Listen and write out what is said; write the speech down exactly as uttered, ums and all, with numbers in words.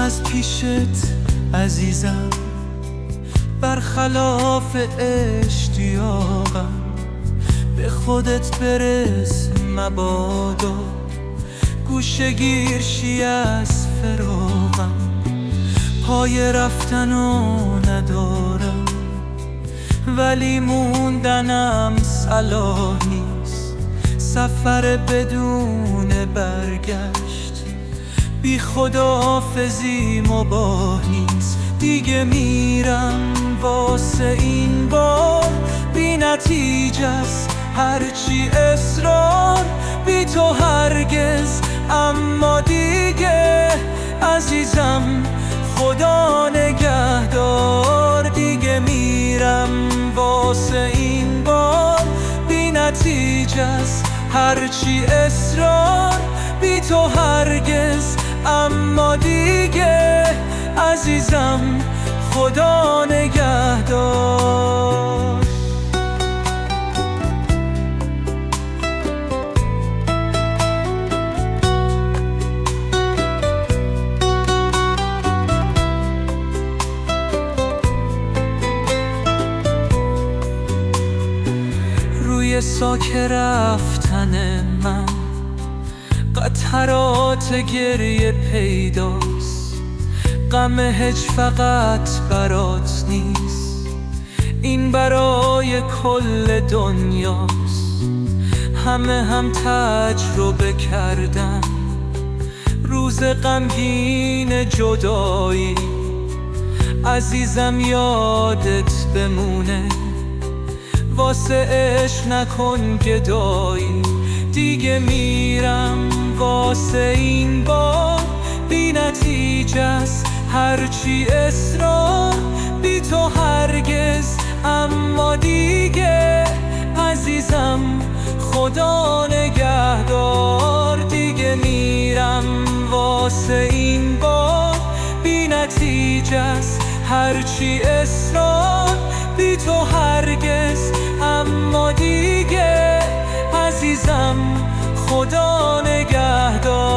از پیشت عزیزم، برخلاف اشتیاقم. به خودت برس مبادا گوشه گیر شی از فراقم. پای رفتنو ندارم ولی موندنم صلاح نیست. سفر بدون برگشت بی خداحافظی مباح نیست. دیگه میرم واسه این بار، بی نتیجه است هرچی اصرار. بی تو هرگز، اما دیگه عزیزم خدا نگهدار. دیگه میرم واسه این بار، بی نتیجه است هرچی اصرار. بی تو هرگز، اما دیگه عزیزم خدا نگهدار. روی ساک رفتن من قطرات گریه پیداست. غم هج فقط برات نیست، این برای کل دنیاست. همه هم تجربه کردن روز غمگین جدایی. عزیزم یادت بمونه واسه عشق نکن گدایی. دیگه میرم واسه این بار، بی نتیجه است هرچی اصرار. بی تو هرگز، اما دیگه عزیزم خدا نگهدار. دیگه میرم واسه این بار، بی نتیجه است هرچی اصرار. بی تو هرگز، اما دیگه عزیزم خدا نگهدار.